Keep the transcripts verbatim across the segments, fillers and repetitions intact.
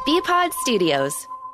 B-Pod Studios.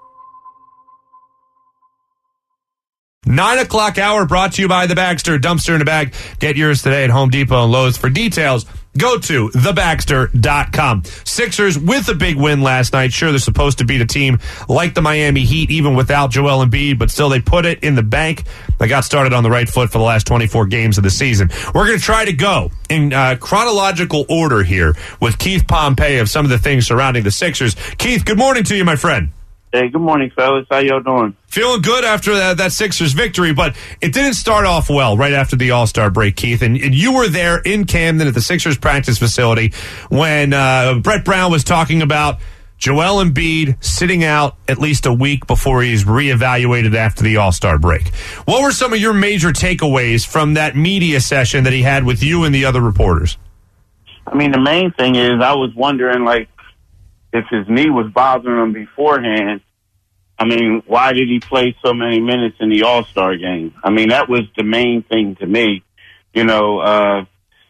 Nine o'clock hour brought to you by the Bagster Dumpster in a Bag. Get yours today at Home Depot and Lowe's. For details, go to the bagster dot com. Sixers with a big win last night. Sure, they're supposed to beat a team like the Miami Heat, even without Joel Embiid, but still they put it in the bank. They got started on the right foot for the last twenty-four games of the season. We're going to try to go in uh, chronological order here with Keith Pompey of some of the things surrounding the Sixers. Keith, good morning to you, my friend. Hey, good morning, fellas. How y'all doing? Feeling good after that, that Sixers victory, but it didn't start off well right after the All-Star break, Keith. And, and you were there in Camden at the Sixers practice facility when uh, Brett Brown was talking about Joel Embiid sitting out at least a week before he's reevaluated after the All-Star break. What were some of your major takeaways from that media session that he had with you and the other reporters? I mean, the main thing is I was wondering, like, if his knee was bothering him beforehand, I mean, why did he play so many minutes in the All-Star game? I mean, that was the main thing to me. You know, uh,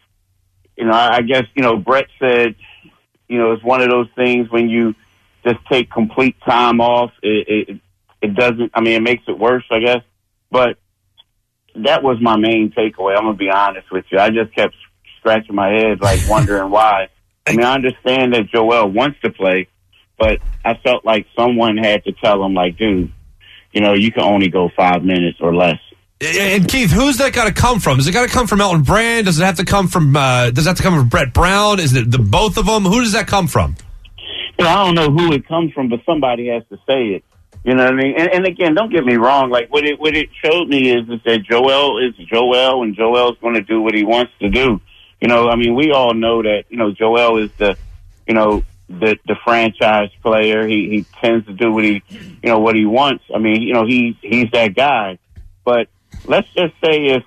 you know, I guess, you know, Brett said, you know, it's one of those things when you just take complete time off, it, it, it doesn't, I mean, it makes it worse, I guess. But that was my main takeaway. I'm going to be honest with you. I just kept scratching my head, like, wondering why. I mean, I understand that Joel wants to play, but I felt like someone had to tell him, like, dude, you know, you can only go five minutes or less. And Keith, who's that got to come from? Does it got to come from Elton Brand? Does it have to come from? Uh, does it have to come from Brett Brown? Is it the both of them? Who does that come from? You know, I don't know who it comes from, but somebody has to say it. You know what I mean? And, and again, don't get me wrong. Like what it what it showed me is, is that Joel is Joel, and Joel's going to do what he wants to do. You know, I mean, we all know that, you know, Joel is the, you know, the the franchise player. He he tends to do what he, you know, what he wants. I mean, you know, he he's that guy. But let's just say if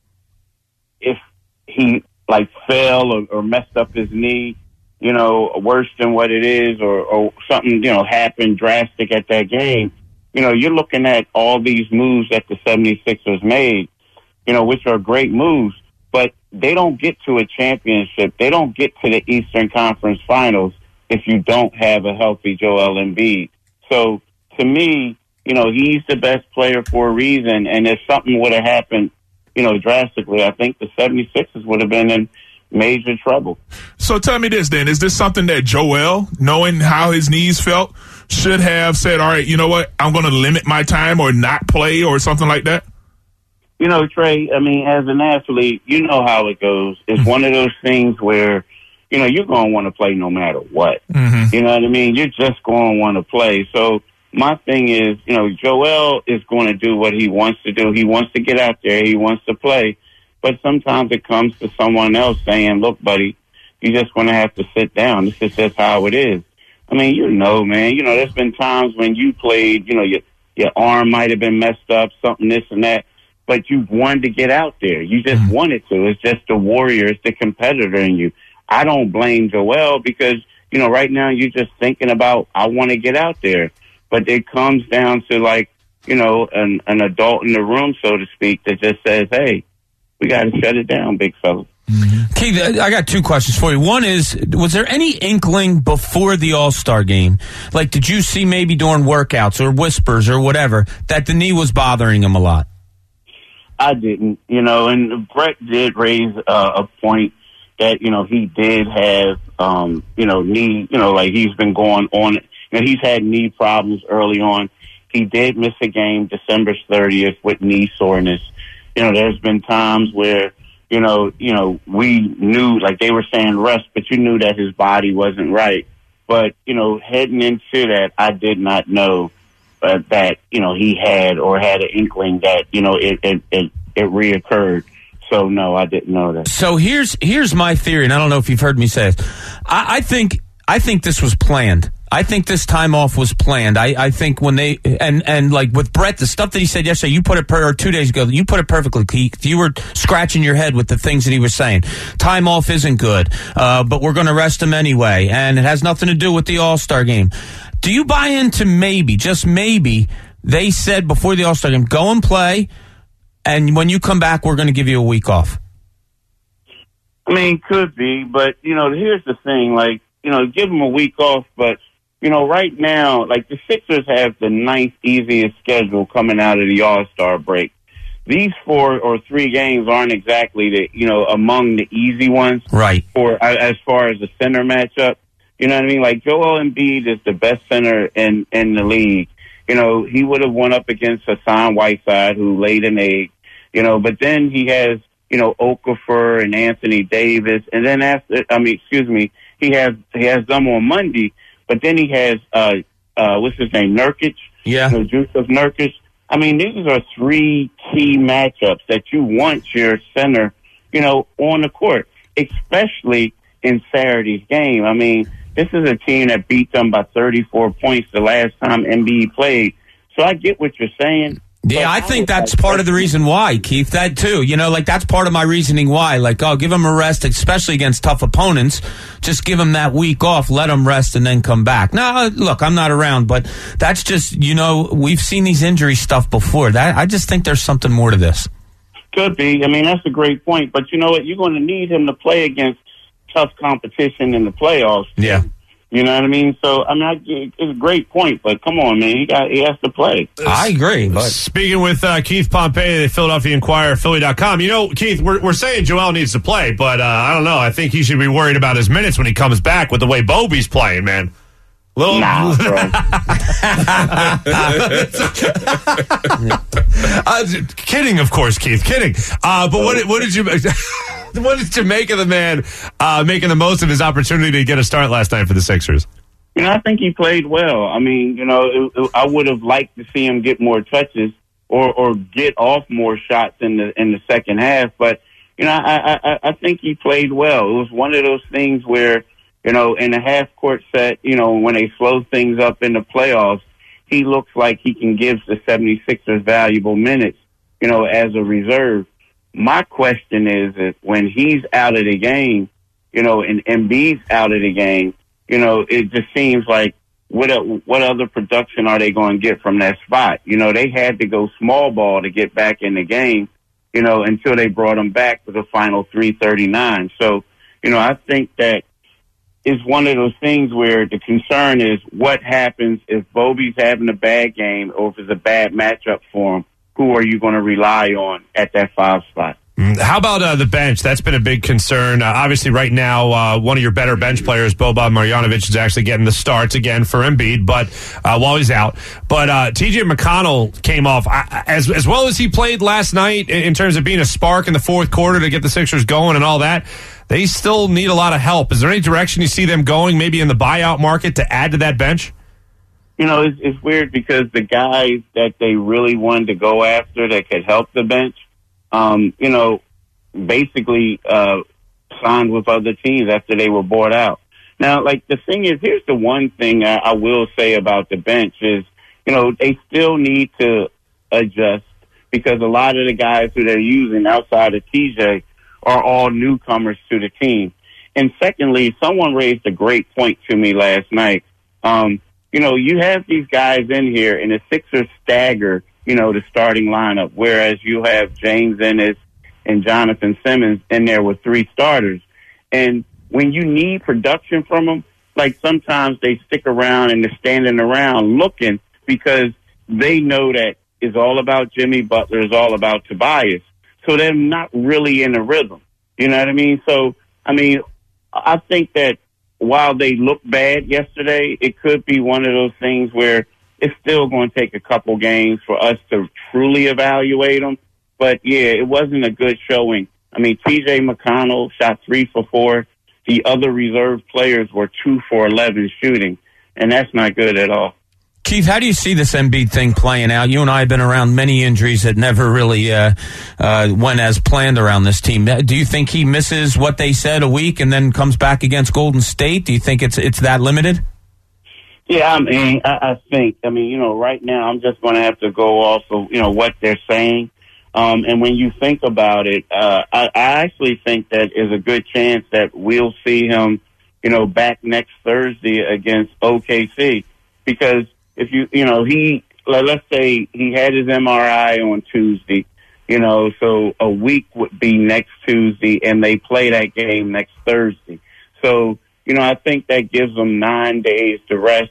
if he, like, fell or, or messed up his knee, you know, worse than what it is, or, or something, you know, happened drastic at that game, you know, you're looking at all these moves that the seventy-sixers made, you know, which are great moves. But they don't get to a championship. They don't get to the Eastern Conference Finals if you don't have a healthy Joel Embiid. So, to me, you know, he's the best player for a reason. And if something would have happened, you know, drastically, I think the seventy-sixers would have been in major trouble. So tell me this, then. Is this something that Joel, knowing how his knees felt, should have said, all right, you know what, I'm going to limit my time or not play or something like that? You know, Trey, I mean, as an athlete, you know how it goes. It's one of those things where, you know, you're going to want to play no matter what. Mm-hmm. You know what I mean? You're just going to want to play. So my thing is, you know, Joel is going to do what he wants to do. He wants to get out there. He wants to play. But sometimes it comes to someone else saying, look, buddy, you're just going to have to sit down. This is just how it is. I mean, you know, man, you know, there's been times when you played, you know, your, your arm might have been messed up, something, this and that. But you wanted to get out there. You just mm-hmm. wanted to. It's just the warrior. It's the competitor in you. I don't blame Joel because, you know, right now you're just thinking about, I want to get out there. But it comes down to, like, you know, an, an adult in the room, so to speak, that just says, hey, we got to shut it down, big fella. Mm-hmm. Keith, I got two questions for you. One is, was there any inkling before the All-Star game, like did you see maybe during workouts or whispers or whatever, that the knee was bothering him a lot? I didn't, you know, and Brett did raise uh, a point that, you know, he did have, um, you know, knee, you know, like he's been going on, you know, he's had knee problems early on. He did miss a game December thirtieth with knee soreness. You know, there's been times where, you know, you know, we knew, like they were saying rest, but you knew that his body wasn't right. But, you know, heading into that, I did not know Uh, that, you know, he had or had an inkling that, you know, it, it, it, it reoccurred. So, no, I didn't know that. So here's here's my theory, and I don't know if you've heard me say it. I, I think I think this was planned. I think this time off was planned. I, I think when they, and, and like with Brett, the stuff that he said yesterday, you put it, per, or two days ago, you put it perfectly, Keith. You were scratching your head with the things that he was saying. Time off isn't good, uh, but we're going to rest him anyway, and it has nothing to do with the All-Star game. Do you buy into maybe, just maybe, they said before the All-Star game, go and play, and when you come back, we're going to give you a week off? I mean, could be, but, you know, here's the thing, like, you know, give him a week off, but you know, right now, like the Sixers have the ninth easiest schedule coming out of the All-Star break. These four or three games aren't exactly the, you know, among the easy ones. Right. For as far as the center matchup, you know what I mean? Like Joel Embiid is the best center in, in the league. You know, he would have won up against Hassan Whiteside, who laid an egg, you know, but then he has, you know, Okafor and Anthony Davis. And then after, I mean, excuse me, he has, he has them on Monday, but then he has, uh, uh, what's his name? Nurkic. Yeah. You know, Jusuf Nurkic. I mean, these are three key matchups that you want your center, you know, on the court, especially in Saturday's game. I mean, this is a team that beat them by thirty-four points the last time Embiid played. So I get what you're saying. Yeah, I think that's part of the reason why, Keith. That too. You know, like that's part of my reasoning why. Like, oh, give him a rest, especially against tough opponents. Just give him that week off, let him rest, and then come back. Now, look, I'm not around, but that's just, you know, we've seen these injury stuff before. That I just think there's something more to this. Could be. I mean, that's a great point. But you know what? You're going to need him to play against tough competition in the playoffs. Yeah. You know what I mean? So, I mean, I, it's a great point, but come on, man. He got he has to play. I agree. But. Speaking with uh, Keith Pompey, the Philadelphia Inquirer, Philly dot com. You know, Keith, we're, we're saying Joel needs to play, but uh, I don't know. I think he should be worried about his minutes when he comes back with the way Bobby's playing, man. Little, nah, bro. uh, kidding, of course, Keith. Kidding. Uh, but what, what did you... What did you make of the man uh, making the most of his opportunity to get a start last night for the Sixers? You know, I think he played well. I mean, you know, it, it, I would have liked to see him get more touches or, or get off more shots in the in the second half. But, you know, I, I, I think he played well. It was one of those things where, you know, in a half-court set, you know, when they slow things up in the playoffs, he looks like he can give the seventy-sixers valuable minutes, you know, as a reserve. My question is, is when he's out of the game, you know, and Embiid's out of the game, you know, it just seems like what what other production are they going to get from that spot? You know, they had to go small ball to get back in the game, you know, until they brought him back for the final three thirty-nine. So, you know, I think that it's one of those things where the concern is what happens if Bobby's having a bad game or if it's a bad matchup for him. Who are you going to rely on at that five spot? How about uh, the bench? That's been a big concern. Uh, obviously, right now, uh, one of your better bench players, Boban Marjanovic, is actually getting the starts again for Embiid, but uh, while he's out. But uh, T J McConnell came off I, as as well as he played last night in, in terms of being a spark in the fourth quarter to get the Sixers going and all that. They still need a lot of help. Is there any direction you see them going, maybe in the buyout market, to add to that bench? You know, it's, it's weird because the guys that they really wanted to go after that could help the bench, um, you know, basically uh, signed with other teams after they were bought out. Now, like, the thing is, here's the one thing I, I will say about the bench is, you know, they still need to adjust because a lot of the guys who they're using outside of T J are all newcomers to the team. And secondly, someone raised a great point to me last night. Um, You know, you have these guys in here, and the Sixers stagger, you know, the starting lineup, whereas you have James Ennis and Jonathan Simmons in there with three starters. And when you need production from them, like sometimes they stick around and they're standing around looking because they know that it's all about Jimmy Butler, it's all about Tobias. So they're not really in a rhythm. You know what I mean? So, I mean, I think that while they looked bad yesterday, it could be one of those things where it's still going to take a couple games for us to truly evaluate them. But, yeah, it wasn't a good showing. I mean, T J McConnell shot three for four. The other reserve players were two for eleven shooting, and that's not good at all. Keith, how do you see this Embiid thing playing out? You and I have been around many injuries that never really uh, uh, went as planned around this team. Do you think he misses what they said a week and then comes back against Golden State? Do you think it's it's that limited? Yeah, I mean, I, I think, I mean, you know, right now I'm just going to have to go off of, you know, what they're saying. Um, and when you think about it, uh, I, I actually think that is a good chance that we'll see him, you know, back next Thursday against O K C because if you, you know, he, let's say he had his M R I on Tuesday, you know, so a week would be next Tuesday and they play that game next Thursday. So, you know, I think that gives them nine days to rest.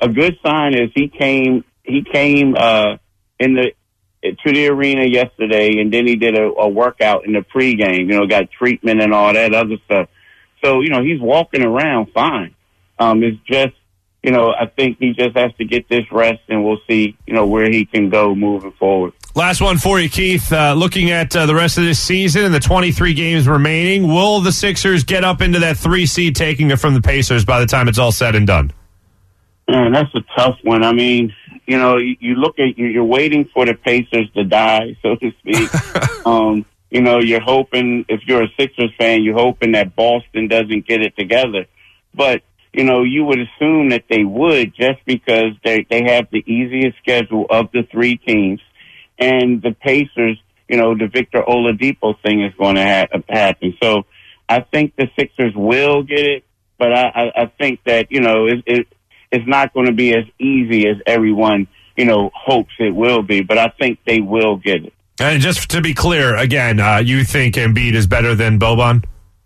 a good sign is he came he came uh, in the to the arena yesterday, and then he did a, a workout in the pregame. You know, got treatment and all that other stuff. So you know, he's walking around fine. Um, it's just, you know, I think he just has to get this rest, and we'll see, you know, where he can go moving forward. Last one for you, Keith. Uh, looking at uh, the rest of this season and the twenty-three games remaining, will the Sixers get up into that three seed, taking it from the Pacers by the time it's all said and done? Man, that's a tough one. I mean, you know, you, you look at, you're waiting for the Pacers to die, so to speak. um, you know, you're hoping, if you're a Sixers fan, you're hoping that Boston doesn't get it together. But, you know, you would assume that they would, just because they they have the easiest schedule of the three teams. And the Pacers, you know, the Victor Oladipo thing is going to ha- happen. So I think the Sixers will get it, but I, I, I think that, you know, it, it, it's not going to be as easy as everyone, you know, hopes it will be. But I think they will get it. And just to be clear, again, uh, you think Embiid is better than Boban?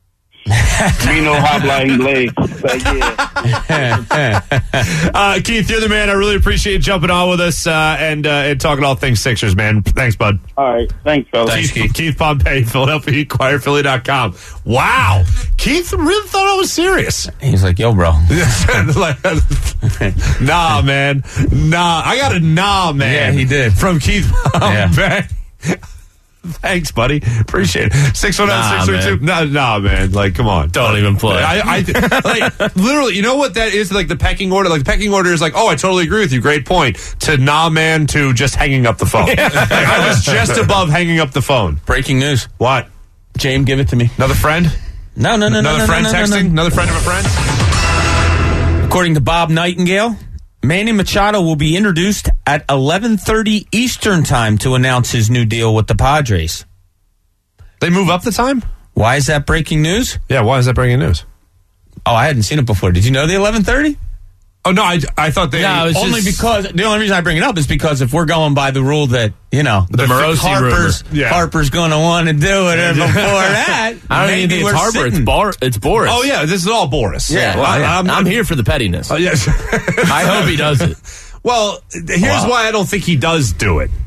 Me no habla inglés. But yeah. uh, Keith, you're the man. I really appreciate you jumping on with us uh, and, uh, and talking all things Sixers, man. Thanks, bud. All right. Thanks, fellas. Thanks, Keith. Keith Pompey, Philadelphia Inquirer, Philly dot com. Wow. Keith really thought I was serious. He's like, yo, bro. Like, nah, man. Nah. I got a nah, man. Yeah, he did. From Keith Pompey. Yeah. Thanks, buddy. Appreciate it. six one zero, six three two Nah, nah, man. Like, come on. Don't even play. I, I, like, literally, you know what that is? Like the pecking order. Like the pecking order is like, oh, I totally agree with you. Great point. To nah, man, to just hanging up the phone. Like, I was just above hanging up the phone. Breaking news. What? James, give it to me. Another friend? No, no, no, Another no, friend no, no, texting? no, no. Another friend of a friend? According to Bob Nightingale, Manny Machado will be introduced at eleven thirty Eastern time to announce his new deal with the Padres. They move up the time? Why is that breaking news? Yeah, why is that breaking news? Oh, I hadn't seen it before. Did you know the eleven thirty? Oh, no, I, I thought they... No, it's only just- because... The only reason I bring it up is because if we're going by the rule that, you know... The Morosi Harper's, rumor. Yeah. Harper's going to want to do it, and before that... I don't even maybe think it's we're Harper. It's, sitting. Bar- it's Boris. Oh, yeah, this is all Boris. Yeah, well, I, yeah. I'm, I'm here for the pettiness. Oh, yes. I hope he does it. Well, here's Wow. why I don't think he does do it.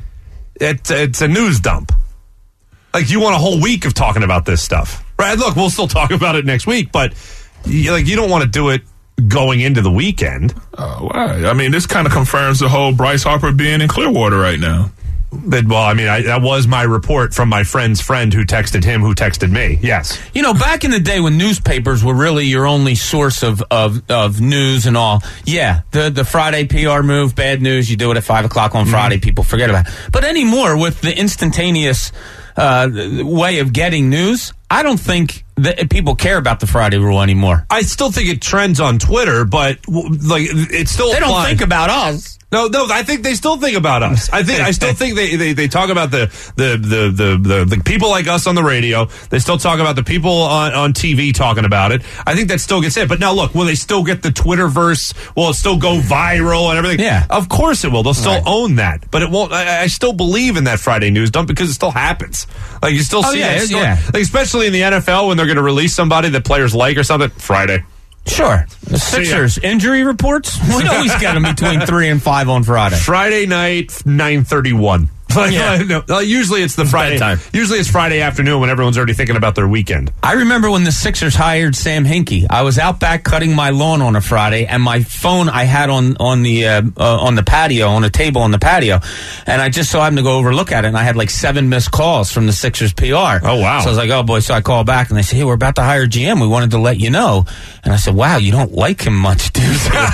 It it's a news dump. Like, you want a whole week of talking about this stuff, right? Look, we'll still talk about it next week, but you, like, you don't want to do it going into the weekend. Uh, why? I mean, this kind of confirms the whole Bryce Harper being in Clearwater right now. But, well, I mean, I, that was my report from my friend's friend who texted him, who texted me. Yes. You know, back in the day when newspapers were really your only source of, of, of news and all, yeah, the, the Friday P R move, bad news, you do it at five o'clock on Friday, mm-hmm. people forget about it. But anymore, with the instantaneous uh, way of getting news, I don't think that people care about the Friday rule anymore. I still think it trends on Twitter, but, like, it's still They don't applied. think about us. No, no, I think they still think about us. I think I still think they, they, they talk about the the, the, the, the the people like us on the radio. They still talk about the people on, on T V talking about it. I think that still gets hit. But now look, will they still get the Twitterverse? Will it still go viral and everything? Yeah. Of course it will. They'll still Right. own that. But it won't. I, I still believe in that Friday news dump because it still happens. Like you still Oh, see yeah, that story. yeah. Like, especially in the N F L when they're going to release somebody that players like or something. Friday. Sure. The Sixers injury reports, we always get them between three and five on Friday. Friday night, nine thirty-one. Like, Yeah. no, uh, usually it's the Friday. bedtime. Usually it's Friday afternoon when everyone's already thinking about their weekend. I remember when the Sixers hired Sam Hinkie. I was out back cutting my lawn on a Friday, and my phone I had on on the uh, uh, on the patio, on a table on the patio, and I just so happened to go over and look at it, and I had like seven missed calls from the Sixers P R. Oh, wow. So I was like, oh boy. So I called back, and they said, hey, we're about to hire G M. We wanted to let you know. And I said, wow, you don't like him much, dude.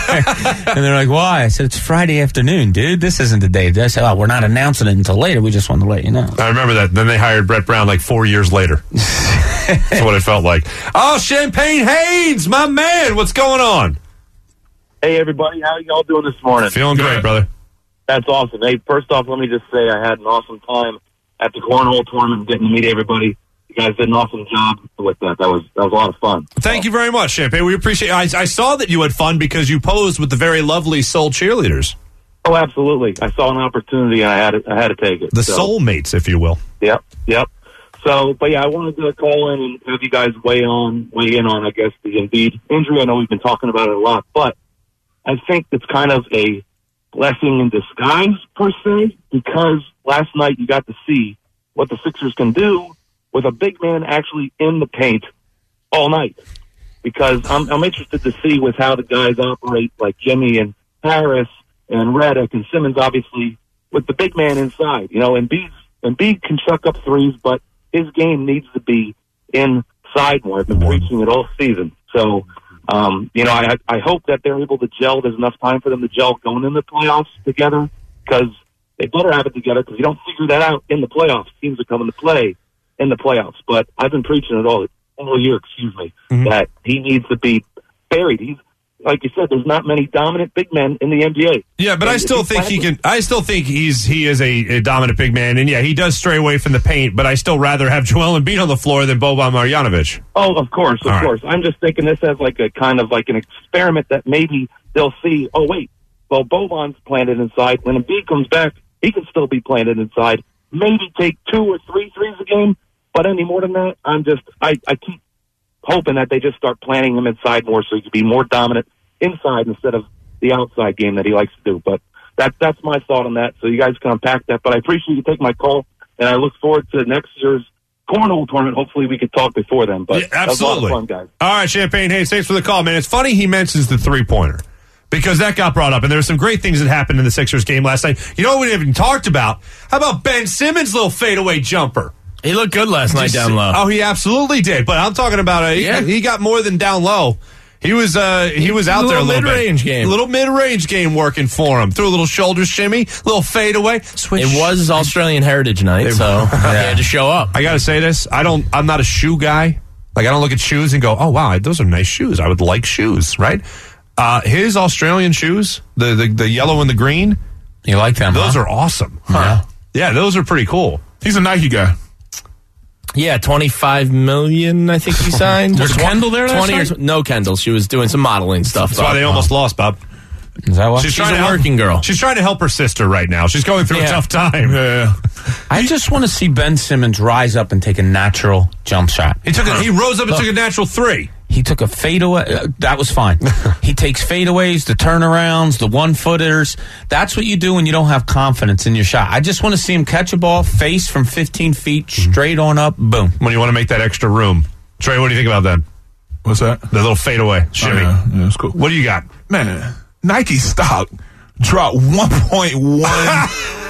And they're like, why? I said, it's Friday afternoon, dude. This isn't the day. I said, oh, we're not announcing it until later. We just want to let you know. I remember that. Then they hired Brett Brown like four years later. That's what it felt like. Oh, Champagne Haynes, my man. What's going on? Hey, everybody. How y'all doing this morning? Feeling great, brother. That's awesome. Hey, first off, let me just say I had an awesome time at the cornhole tournament, getting to meet everybody. You guys did an awesome job with that. That was that was a lot of fun. Thank you very much, Champagne. We appreciate it. I, I saw that you had fun because you posed with the very lovely Soul cheerleaders. Oh, absolutely. I saw an opportunity and I had to, I had to take it. The So, soulmates, if you will. Yep, yep. So, but yeah, I wanted to call in and have you guys weigh on, weigh in on, I guess, the Embiid injury. I know we've been talking about it a lot, but I think it's kind of a blessing in disguise, per se, because last night you got to see what the Sixers can do with a big man actually in the paint all night. Because I'm, I'm interested to see with how the guys operate, like Jimmy and Harris and Redick and Simmons, obviously, with the big man inside. You know, Embiid, Embiid can chuck up threes, but his game needs to be inside more. I've been preaching it all season. So, um, you know, I, I hope that they're able to gel. There's enough time for them to gel going in the playoffs together, because they better have it together, because you don't figure that out in the playoffs. Teams are coming to play in the playoffs. But I've been preaching it all, all year, excuse me, mm-hmm. that he needs to be buried. He's, like you said, there's not many dominant big men in the N B A. Yeah, but and I still think he can. I still think he's he is a, a dominant big man, and yeah, he does stray away from the paint. But I still rather have Joel Embiid on the floor than Boban Marjanovic. Oh, of course, of All course. right. I'm just thinking this as like a kind of like an experiment that maybe they'll see. Oh, wait, well, Boban's planted inside. When Embiid comes back, he can still be planted inside. Maybe take two or three threes a game, but any more than that, I'm just I, I keep hoping that they just start planting him inside more, so he can be more dominant inside instead of the outside game that he likes to do. But that, that's my thought on that. So you guys can unpack that. But I appreciate you taking my call, and I look forward to next year's cornhole tournament. Hopefully we can talk before then. But yeah, absolutely. That was a lot of fun, guys. All right, Champagne Hayes, thanks for the call, man. It's funny he mentions the three-pointer, because that got brought up, and there were some great things that happened in the Sixers game last night. You know what we haven't even talked about? How about Ben Simmons' little fadeaway jumper? He looked good last night down low. Oh, he absolutely did. But I'm talking about a, Yeah. he, he got more than down low. He was uh, he was out A there a little little mid-range bit. game. A little mid-range game working for him. Threw a little shoulder shimmy, little fadeaway. Switch. It was Australian Heritage Night, so he had to show up. I got to say this. I don't. I'm not a shoe guy. Like, I don't look at shoes and go, oh wow, those are nice shoes. I would like shoes, right? Uh, his Australian shoes, the, the the yellow and the green, You like them? those huh? are awesome. Yeah. Yeah, those are pretty cool. He's a Nike guy. Yeah, twenty-five million, I think he signed. Was Tw- Kendall there last twenty night? or, No, Kendall. She was doing some modeling stuff. That's why they almost lost, Bob. Is that what? She's, She's trying a to help, working girl. She's trying to help her sister right now. She's going through a Yeah. tough time. Yeah. I just want to see Ben Simmons rise up and take a natural jump shot. He took. A, he rose up and took a natural three. He took a fadeaway. Uh, that was fine. He takes fadeaways, the turnarounds, the one-footers. That's what you do when you don't have confidence in your shot. I just want to see him catch a ball, face from fifteen feet, straight on up, boom. When you want to make that extra room. Trey, what do you think about that? What's that? The little fadeaway shimmy. Oh, yeah. yeah, that's cool. What do you got? Man, Nike stock dropped one point one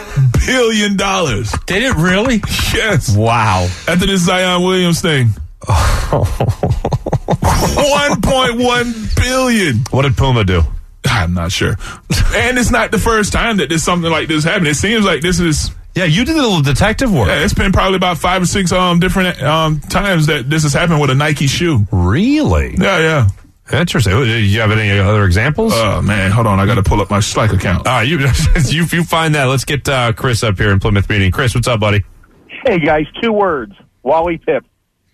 billion dollars. Did it really? Yes. Wow. After this Zion Williams thing. one point one billion. What did Puma do? I'm not sure. And it's not the first time that there's something like this happened. It seems like this is. Yeah, you did a little detective work. Yeah, it's been probably about five or six um different um times that this has happened with a Nike shoe. Really? Yeah, yeah. Interesting. Do you have any other examples? Oh man, hold on. I got to pull up my Slack account. All right, you, you you find that. Let's get uh, Chris up here in Plymouth Meeting. Chris, what's up, buddy? Hey, guys, two words. Wally Pipp.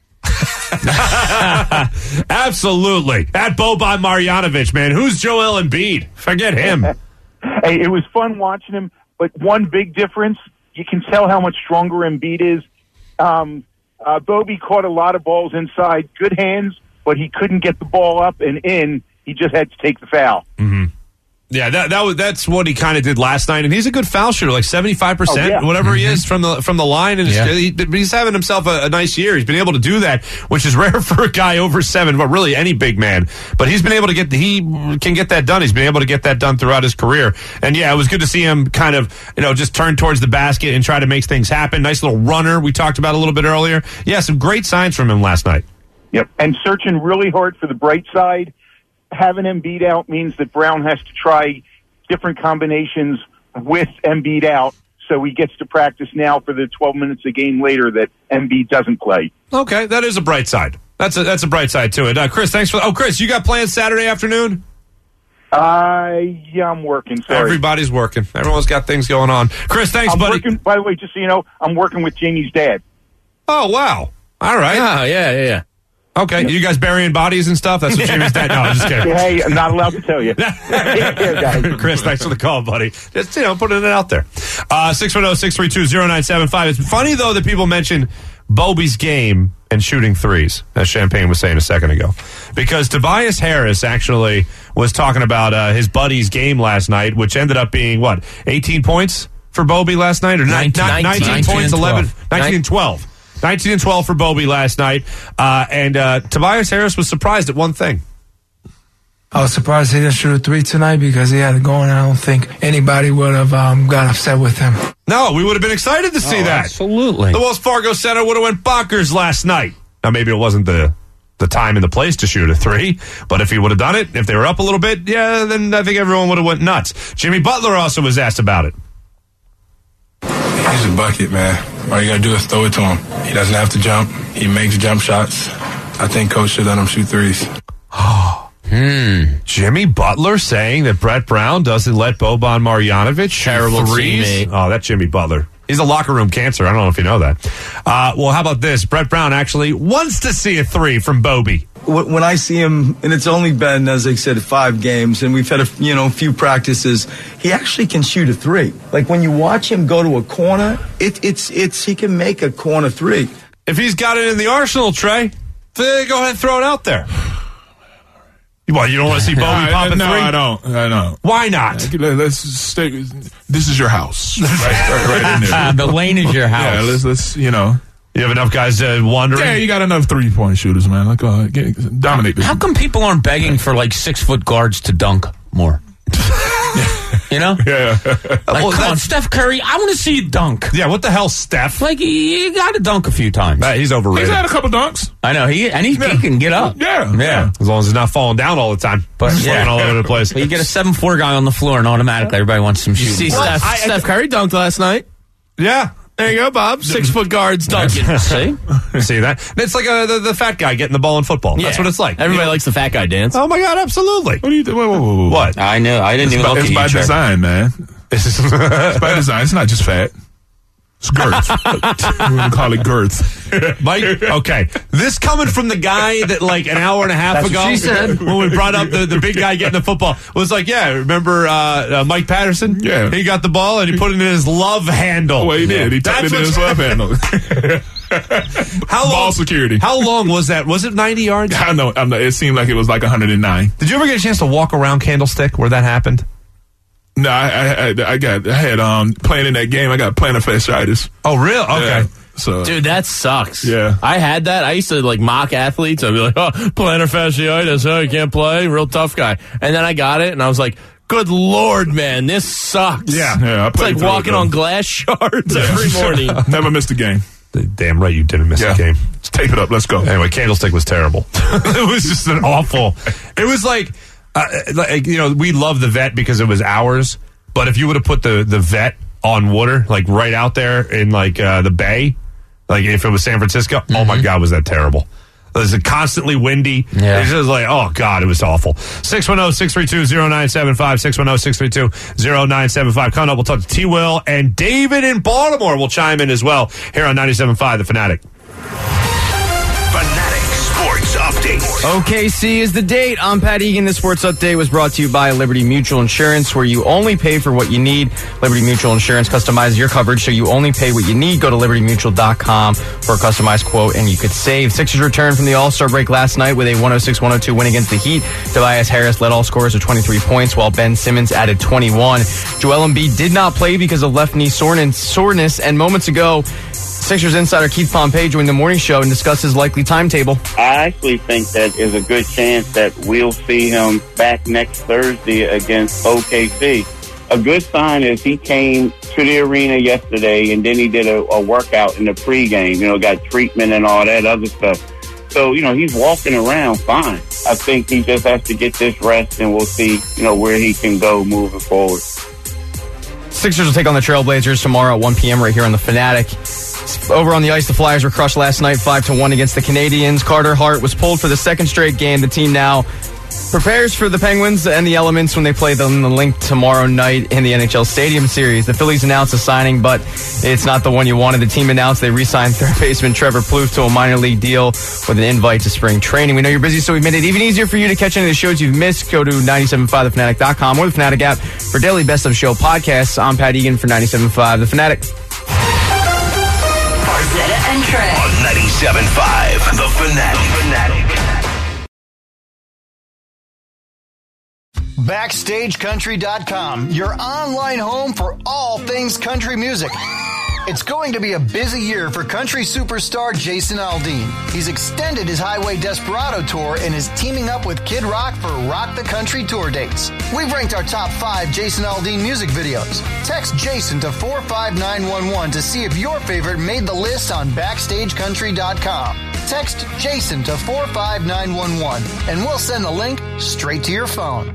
Absolutely. At Boban Marjanovic, man. Who's Joel Embiid? Forget him. Hey, it was fun watching him, but one big difference, you can tell how much stronger Embiid is. Um, uh, Bobby caught a lot of balls inside, good hands, but he couldn't get the ball up and in. He just had to take the foul. Mm-hmm. Yeah, that that was that's what he kind of did last night, and he's a good foul shooter, like seventy-five percent, Oh, yeah. whatever he is from the from the line, and Yeah. he, he's having himself a, a nice year. He's been able to do that, which is rare for a guy over seven, but really any big man. But he's been able to get he can get that done. He's been able to get that done throughout his career, and yeah, it was good to see him kind of you know just turn towards the basket and try to make things happen. Nice little runner we talked about a little bit earlier. Yeah, some great signs from him last night. Yep. And searching really hard for the bright side. Having Embiid out means that Brown has to try different combinations with Embiid out, so he gets to practice now for the twelve minutes a game later that Embiid doesn't play. Okay, that is a bright side. That's a that's a bright side to it. Uh, Chris, thanks for. Oh, Chris, you got plans Saturday afternoon? Uh, yeah, I'm working. Sorry. Everybody's working. Everyone's got things going on. Chris, thanks, I'm buddy. working, by the way, just so you know, I'm working with Jamie's dad. Oh, wow. All right. Oh, yeah, yeah, yeah. Okay, you guys burying bodies and stuff? That's what Jamie's dad. No, I'm just kidding. Hey, I'm not allowed to tell you. Take care, guys. Chris, thanks for the call, buddy. Just, you know, putting it out there. Uh, six one zero, six three two, zero nine seven five. It's funny, though, that people mention Bobby's game and shooting threes, as Champagne was saying a second ago. Because Tobias Harris actually was talking about uh, his buddy's game last night, which ended up being, what, eighteen points for Bobby last night? Or nineteen, nineteen, nineteen, nineteen points, eleven, nineteen and twelve. nineteen and twelve for Bobby last night. Uh, and uh, Tobias Harris was surprised at one thing. I was surprised he didn't shoot a three tonight because he had it going. I don't think anybody would have um, got upset with him. No, we would have been excited to see oh, that. Absolutely. The Wells Fargo Center would have went bonkers last night. Now, maybe it wasn't the, the time and the place to shoot a three, but if he would have done it, if they were up a little bit, yeah, then I think everyone would have went nuts. Jimmy Butler also was asked about it. He's a bucket, man. All you got to do is throw it to him. He doesn't have to jump. He makes jump shots. I think Coach should let him shoot threes. Hmm. Jimmy Butler saying that Brett Brown doesn't let Boban Marjanovic shoot Terrible threes. teammate. Oh, that's Jimmy Butler. He's a locker room cancer. I don't know if you know that. Uh, well, how about this? Brett Brown actually wants to see a three from Bobby. When I see him, and it's only been, as I said, five games, and we've had a you know a few practices, he actually can shoot a three. Like when you watch him go to a corner, it, it's it's he can make a corner three. If he's got it in the arsenal, Trey, then go ahead and throw it out there. Well, you don't want to see Bobby I, pop a no, three? I don't. I don't. Why not? Let's stay. This is your house. Right, right, right in there. The lane is your house. Yeah, let's, let's, you know. You have enough guys uh, wandering? Yeah, you got enough three-point shooters, man. Like, uh, get, dominate this. How come people aren't begging for, like, six-foot guards to dunk more? You know? Yeah. Like, Well, come on, that's- Steph Curry, I want to see you dunk. Yeah, what the hell, Steph? Like, you, you got to dunk a few times. Uh, he's overrated. He's had a couple dunks. I know, he and he, Yeah. he can get up. Yeah. Yeah. As long as he's not falling down all the time. But, Just yeah. falling all over the place. But you get a seven foot four guy on the floor, and automatically everybody wants some You shooting. see Well, Steph, I- I- Steph Curry dunked last night. Yeah. There you go, Bob. Six foot guards dunking. See? See that? It's like uh, the, the fat guy getting the ball in football. That's Yeah. what it's like. Everybody You know? likes the fat guy dance. Oh, my God, absolutely. What do you do? Whoa, whoa, whoa, whoa. What? I know. I didn't It's even by, look it's at by you, Trevor. design, man. It's by design. It's not just fat. It's girth. We're going to call it girth. Mike, okay. This coming from the guy that, like, an hour and a half That's ago, what she said. when we brought up the, the big guy getting the football, was like, yeah, remember uh, uh, Mike Patterson? Yeah. He got the ball and he put it in his love handle. Well, he did. He tucked That's it in his what- left handle. How long, Ball security. How long was that? Was it ninety yards? I know. I know. It seemed like it was like one hundred nine. Did you ever get a chance to walk around Candlestick where that happened? No, I, I, I, I got. I had um playing in that game. I got plantar fasciitis. Oh, really? Okay. Yeah. So, Dude, that sucks. Yeah. I had that. I used to like mock athletes. I'd be like, oh, plantar fasciitis. Oh, you can't play. Real tough guy. And then I got it and I was like, good Lord, man, this sucks. Yeah. yeah, I It's played like through it, walking though. on glass shards every morning. Never missed a game. Damn right you didn't miss Yeah. the game. Let's tape it up. Let's go. Anyway, Candlestick was terrible. It was just an awful. It was like, uh, like, you know, we love the Vet because it was ours. But if you would have put the, the Vet on water, like right out there in like uh, the bay, like if it was San Francisco, mm-hmm. oh my God, was that terrible. It was constantly windy. Yeah. It was just like, oh God, it was awful. six one zero, six three two, zero nine seven five, six one zero, six three two, zero nine seven five. Coming up, we'll talk to T. Will and David in Baltimore will chime in as well here on ninety-seven point five The Fanatic. Fanatic Sports Update. O K C is the date. I'm Pat Egan. This sports update was brought to you by Liberty Mutual Insurance, where you only pay for what you need. Liberty Mutual Insurance customizes your coverage so you only pay what you need. Go to liberty mutual dot com for a customized quote, and you could save. Sixers returned from the All-Star break last night with a one oh six one oh two win against the Heat. Tobias Harris led all scorers with twenty-three points, while Ben Simmons added twenty-one. Joel Embiid did not play because of left knee soreness, and moments ago, Sixers insider Keith Pompey joined the morning show and discussed his likely timetable. I actually think that there's a good chance that we'll see him back next Thursday against O K C. A good sign is he came to the arena yesterday and then he did a, a workout in the pregame, you know, got treatment and all that other stuff. So, you know, he's walking around fine. I think he just has to get this rest and we'll see, you know, where he can go moving forward. Sixers will take on the Trailblazers tomorrow at one p.m. right here on the Fanatic. Over on the ice, the Flyers were crushed last night five to one against the Canadians. Carter Hart was pulled for the second straight game. The team now prepares for the Penguins and the Elements when they play them the Link tomorrow night in the N H L Stadium Series. The Phillies announced a signing, but it's not the one you wanted. The team announced they re-signed third baseman Trevor Plouffe to a minor league deal with an invite to spring training. We know you're busy, so we've made it even easier for you to catch any of the shows you've missed. Go to ninety-seven point five the fanatic dot com or the Fanatic app for daily Best of Show podcasts. I'm Pat Egan for ninety-seven point five The Fanatic. Farzetta and Trey. On ninety-seven point five, The Fanatic. Backstage Country dot com, your online home for all things country music. It's going to be a busy year for country superstar Jason Aldean. He's extended his Highway Desperado tour and is teaming up with Kid Rock for Rock the Country tour dates. We've ranked our top five Jason Aldean music videos. Text Jason to four five nine one one to see if your favorite made the list on Backstage Country dot com. Text Jason to four five nine one one and we'll send the link straight to your phone.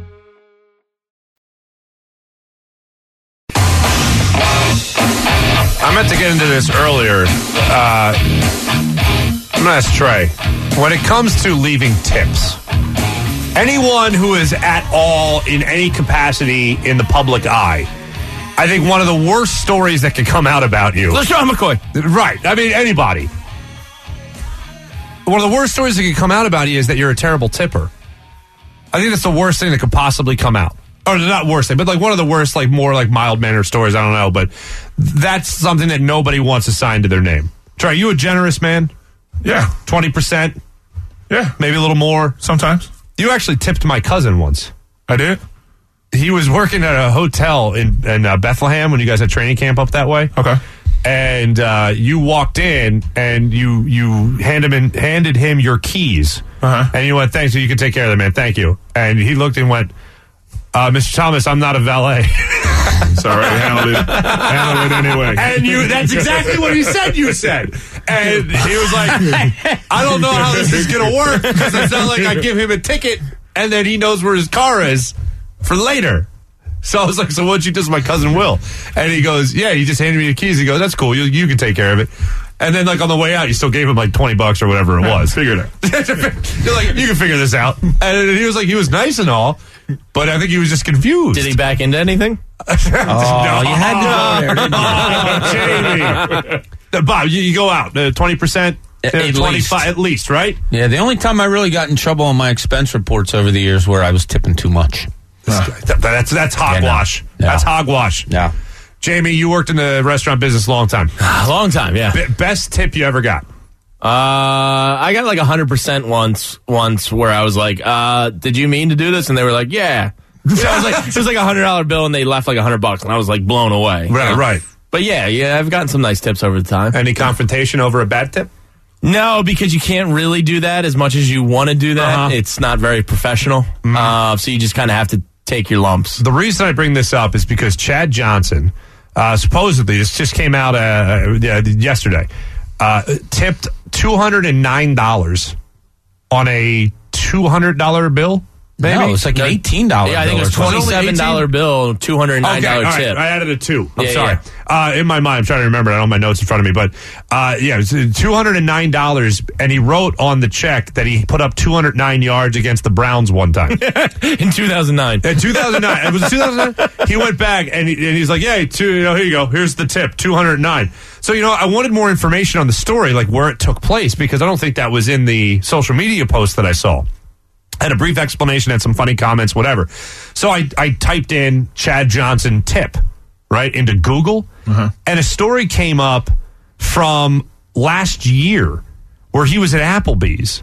I meant to get into this earlier. Uh, I'm going to ask Trey. When it comes to leaving tips, anyone who is at all in any capacity in the public eye, I think one of the worst stories that could come out about you. LeSean McCoy. Right. I mean, anybody. One of the worst stories that could come out about you is that you're a terrible tipper. I think that's the worst thing that could possibly come out. Or not worst thing, but like one of the worst, like more like mild-mannered stories. I don't know, but that's something that nobody wants assigned to their name. Trey, you a generous man? Yeah. twenty percent? Yeah. Maybe a little more? Sometimes. You actually tipped my cousin once. I did? He was working at a hotel in, in uh, Bethlehem when you guys had training camp up that way. Okay. And uh, you walked in and you you handed him, handed him your keys. Uh-huh. And you went, thanks, so you can take care of them, man. Thank you. And he looked and went, Uh, Mister Thomas, I'm not a valet. Sorry, handle it. Handle it anyway. And you, that's exactly what he said you said. And he was like, I don't know how this is going to work because it's not like I give him a ticket and then he knows where his car is for later. So I was like, so what'd you do to my cousin Will? And he goes, yeah, he just handed me the keys. He goes, that's cool. You, you can take care of it. And then, like, on the way out, you still gave him, like, twenty bucks or whatever it yeah, was. Figured it. You're like, you can figure this out. And he was like, he was nice and all, but I think he was just confused. Did he back into anything? Oh, no. You had to go there, didn't you? Oh, Jamie. Bob, you, you go out, uh, twenty percent, at twenty-five least. at least, right? Yeah, the only time I really got in trouble on my expense reports over the years where I was tipping too much. Uh, that, that's that's hogwash. Yeah, no. That's hogwash. Yeah. Jamie, you worked in the restaurant business a long time. A long time, yeah. B- best tip you ever got? Uh, I got like one hundred percent once, once where I was like, uh, did you mean to do this? And they were like, yeah. You know, it was like, it was like a one hundred dollar bill and they left like one hundred bucks and I was like blown away. Right, you know? right. But yeah, yeah, I've gotten some nice tips over the time. Any confrontation over a bad tip? No, because you can't really do that as much as you want to do that. Uh-huh. It's not very professional. Mm-hmm. Uh, so you just kind of have to take your lumps. The reason I bring this up is because Chad Johnson, uh, supposedly, this just came out uh, uh, yesterday, uh, tipped two hundred nine dollars on a two hundred dollar bill. Maybe? No, it's like an eighteen dollar Yeah, I think it was twenty-seven dollar bill, two hundred nine dollars okay, tip. Right. I added a two. I'm yeah, sorry. Yeah. Uh, in my mind, I'm trying to remember. I don't have my notes in front of me, but uh, yeah, it was two hundred nine dollars, and he wrote on the check that he put up two hundred nine yards against the Browns one time. In two thousand nine. In two thousand nine. It was two thousand nine. He went back, and, he, and he's like, yeah, two, you know, here you go. Here's the tip, two hundred nine. So, you know, I wanted more information on the story, like where it took place, because I don't think that was in the social media post that I saw. Had a brief explanation, had some funny comments, whatever. So I, I typed in Chad Johnson tip, right, into Google, uh-huh. and a story came up from last year where he was at Applebee's.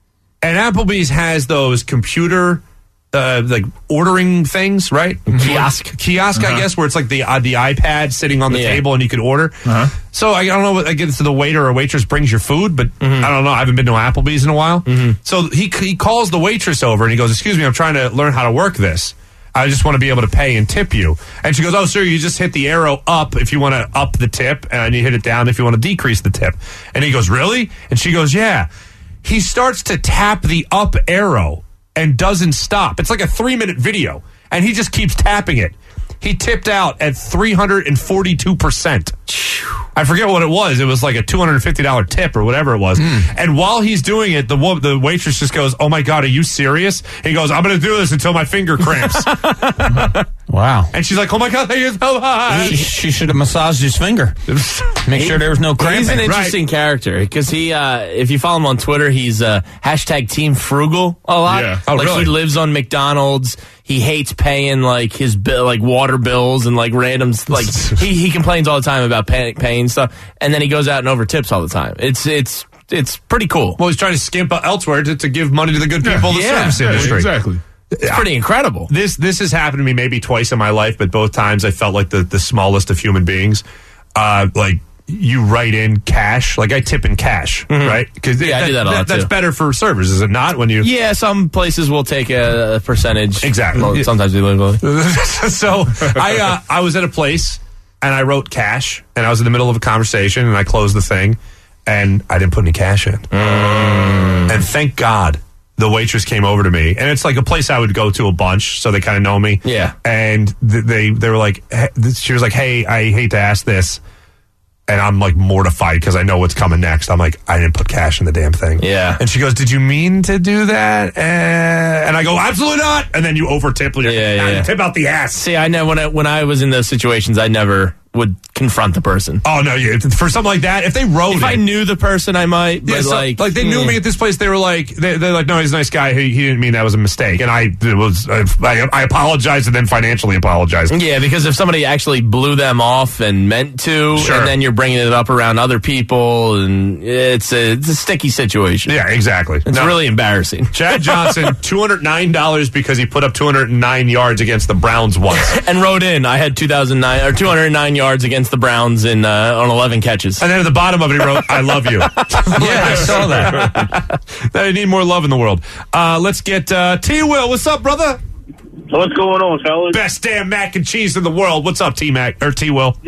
And Applebee's has those computer, uh, like, ordering things, right? Mm-hmm. Kiosk. Kiosk, uh-huh. I guess, where it's like the uh, the iPad sitting on the yeah. table and you can order. Uh-huh. So I don't know what I get to the waiter or waitress brings your food, but mm-hmm. I don't know. I haven't been to Applebee's in a while. Mm-hmm. So he he calls the waitress over and he goes, excuse me, I'm trying to learn how to work this. I just want to be able to pay and tip you. And she goes, oh, sir, you just hit the arrow up if you want to up the tip, and you hit it down if you want to decrease the tip. And he goes, really? And she goes, yeah. He starts to tap the up arrow and doesn't stop. It's like a three-minute video, and he just keeps tapping it. He tipped out at three hundred forty-two percent. I forget what it was. It was like a two hundred fifty dollars tip or whatever it was. Mm. And while he's doing it, the wo- the waitress just goes, oh, my God, are you serious? He goes, I'm going to do this until my finger cramps. Wow. And she's like, oh, my God, thank you so much. She, she should have massaged his finger. Make sure there was no cramping. He's an interesting right. character because he, uh, if you follow him on Twitter, he's uh, hashtag Team Frugal a lot. Yeah. Oh, like really? He lives on McDonald's. He hates paying like his bill, like water bills and like random like he, he complains all the time about pay, paying stuff, and then he goes out and over tips all the time. It's it's it's pretty cool. Well, he's trying to skimp elsewhere to, to give money to the good people Yeah. of the Yeah, service yeah, industry. Exactly. It's pretty incredible. This this has happened to me maybe twice in my life, but both times I felt like the, the smallest of human beings. Uh, like you write in cash, like I tip in cash, Mhm. right? Because Yeah, I do that a lot, That's too. better for servers, is it not? When you Yeah, some places will take a, a percentage. Exactly. Well, sometimes we live. So I uh, I was at a place and I wrote cash, and I was in the middle of a conversation, and I closed the thing, and I didn't put any cash in. Mm. And thank God the waitress came over to me, and it's like a place I would go to a bunch, so they kind of know me. Yeah. And th- they they were like, hey, she was like, "Hey, I hate to ask this." And I'm like mortified because I know what's coming next. I'm like, I didn't put cash in the damn thing. Yeah. And she goes, "Did you mean to do that?" Uh, and I go, "Absolutely not." And then you over tip. Yeah, yeah. Tip out the ass. See, I know when I when I was in those situations, I never would confront the person. Oh no, yeah. For something like that, if they wrote If it, I knew the person, I might. But yeah, so, like, like they knew eh. me at this place. They were like, they, they're like, "No, he's a nice guy. He, he didn't mean that was a mistake." And I it was, I, I apologized and then financially apologized. Yeah, because if somebody actually blew them off and meant to, Sure. and then you're bringing it up around other people, and it's a, it's a sticky situation. Yeah, exactly. It's No. really embarrassing. Chad Johnson, two hundred nine dollars because he put up two hundred nine yards against the Browns once. And wrote in, I had two thousand nine or two hundred nine yards against the Browns in uh, on eleven catches. And then at the bottom of it, he wrote, "I love you." Yeah, I saw that. They need more love in the world. Uh, let's get uh, T. Will. What's up, brother? What's going on, fellas? Best damn mac and cheese in the world. What's up, T. Mac or T. Will?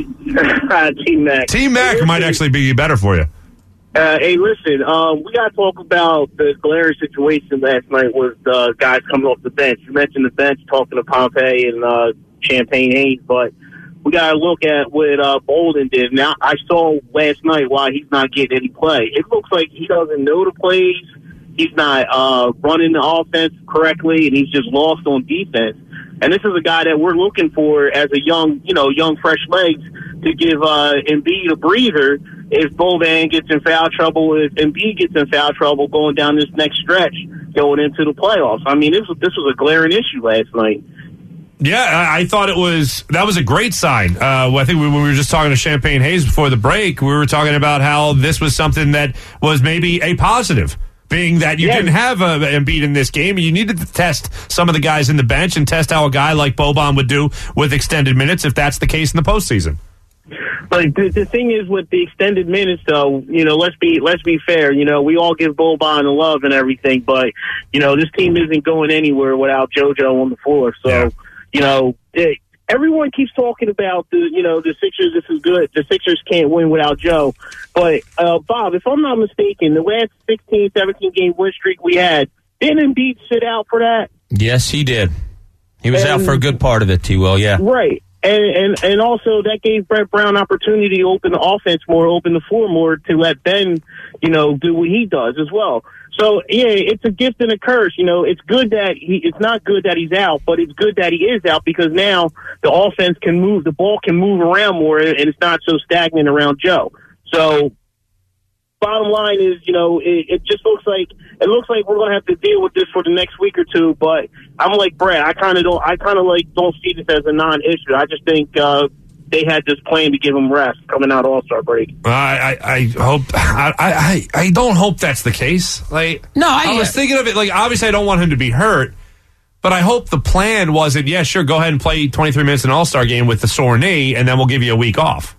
T Mac. T. Mac might actually be better for you. Uh, hey, listen, um, we got to talk about the glaring situation last night with uh, guys coming off the bench. You mentioned the bench talking to Pompey and uh, Champagne Haynes, but we got to look at what uh, Bolden did. Now, I saw last night why he's not getting any play. It looks like he doesn't know the plays. He's not uh, running the offense correctly, and he's just lost on defense. And this is a guy that we're looking for as a young, you know, young fresh legs to give uh, Embiid a breather if Boban gets in foul trouble, if Embiid gets in foul trouble going down this next stretch going into the playoffs. I mean, this was, this was a glaring issue last night. Yeah, I, I thought it was that was a great sign. Uh, I think we, when we were just talking to Champagne Hayes before the break, we were talking about how this was something that was maybe a positive, being that you Yeah. didn't have a Embiid in this game, and you needed to test some of the guys in the bench and test how a guy like Boban would do with extended minutes, if that's the case in the postseason. But the, the thing is, with the extended minutes, though, you know, let's be let's be fair. You know, we all give Boban the love and everything, but you know, this team isn't going anywhere without JoJo on the floor. So, Yeah. you know, it, everyone keeps talking about the, you know, the Sixers. This is good. The Sixers can't win without Joe. But uh, Bob, if I'm not mistaken, the last sixteen, seventeen game win streak we had, didn't Embiid sit out for that? Yes, he did. He was out And- for a good part of it, T. Will, yeah. Right. And, and and also that gave Brett Brown opportunity to open the offense more, open the floor more, to let Ben, you know, do what he does as well. So yeah, it's a gift and a curse. You know, it's good that he. It's not good that he's out, but it's good that he is out because now the offense can move, the ball can move around more, and it's not so stagnant around Joe. So bottom line is, you know, it, it just looks like it looks like we're going to have to deal with this for the next week or two. But I'm like Brett. I kind of don't. I kind of like don't see this as a non-issue. I just think uh, they had this plan to give him rest coming out All-Star break. I, I, I hope I, I I don't hope that's the case. Like No, I- I was thinking of it. Like obviously, I don't want him to be hurt, but I hope the plan wasn't. Yeah, sure, go ahead and play twenty-three minutes in an All Star game with the sore knee, and then we'll give you a week off.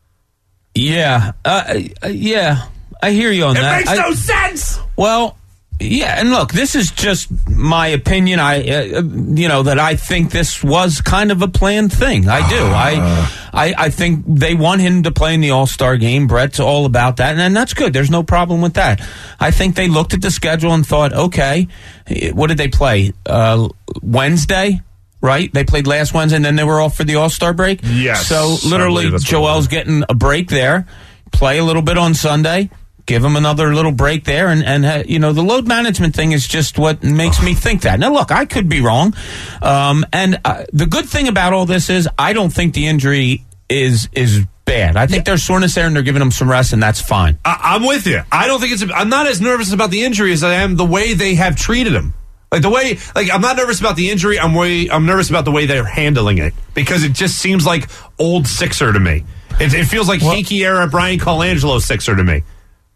Yeah, uh, uh, yeah, I hear you on It that. makes I- no sense. Well, yeah, and look, this is just my opinion. I, uh, you know, that I think this was kind of a planned thing. I do. I, I, I think they want him to play in the All Star game. Brett's all about that, and, and that's good. There's no problem with that. I think they looked at the schedule and thought, okay, what did they play? Uh, Wednesday. Right? They played last Wednesday, and then they were off for the All-Star break. Yes, So, I literally, believe that's what it Joel's getting a break there. Play a little bit on Sunday. Give him another little break there. And, and uh, you know, the load management thing is just what makes me think that. Now, look, I could be wrong. Um, and uh, the good thing about all this is I don't think the injury is is bad. I think there's soreness there, and they're giving him some rest, and that's fine. I, I'm with you. I don't think it's. I'm not as nervous about the injury as I am the way they have treated him. Like the way, like I'm not nervous about the injury. I'm way, I'm nervous about the way they're handling it because it just seems like old Sixer to me. It, it feels like Hickey era Brian Colangelo Sixer to me.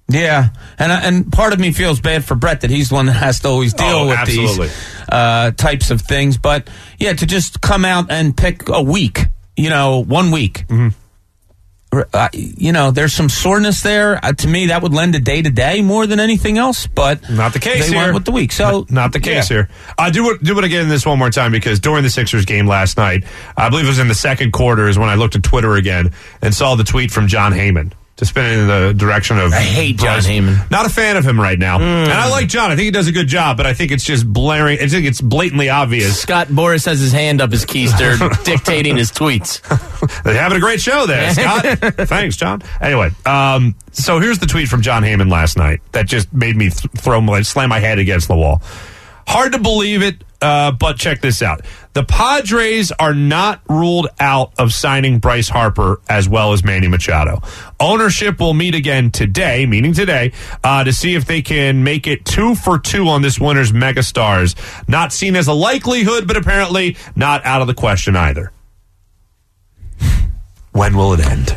Yeah, and and part of me feels bad for Brett that he's the one that has to always deal Oh, with absolutely. these uh, types of things. But, yeah, to just come out and pick a week, you know, one week. Mm-hmm. Uh, you know, there's some soreness there. Uh, to me, that would lend a day-to-day more than anything else, but not the case they here. went with the week. So not, not the case yeah. here. I do do want to get in this one more time because during the Sixers game last night, I believe it was in the second quarter, is when I looked at Twitter again and saw the tweet from John Heyman to spin it in the direction of... I hate John Bryce. Heyman. Not a fan of him right now. Mm. And I like John. I think he does a good job, but I think it's just blaring. I think it's blatantly obvious. Scott Boris has his hand up his keister, dictating his tweets. They're having a great show there, Scott. Thanks, John. Anyway, um, so here's the tweet from John Heyman last night that just made me th- throw my, slam my head against the wall. Hard to believe it, uh, but check this out. The Padres are not ruled out of signing Bryce Harper as well as Manny Machado. Ownership will meet again today, meaning today, uh, to see if they can make it two for two on this winter's megastars. Not seen as a likelihood, but apparently not out of the question either. When will it end?